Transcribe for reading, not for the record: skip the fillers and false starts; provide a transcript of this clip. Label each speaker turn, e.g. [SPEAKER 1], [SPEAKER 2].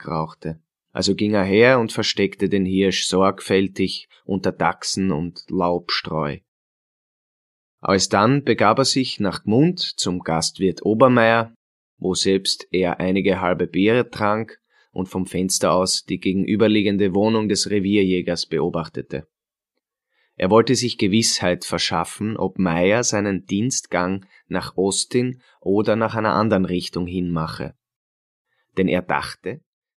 [SPEAKER 1] Tabak rauchte. Also ging er her und versteckte den Hirsch sorgfältig unter Dachsen und Laubstreu. Alsdann begab er sich nach Gmund zum Gastwirt Obermeier, wo selbst er einige halbe Biere trank und vom Fenster aus die gegenüberliegende Wohnung des Revierjägers beobachtete. Er wollte sich Gewissheit verschaffen, ob Meier seinen Dienstgang nach Ostin oder nach einer anderen Richtung hin mache. Denn er dachte,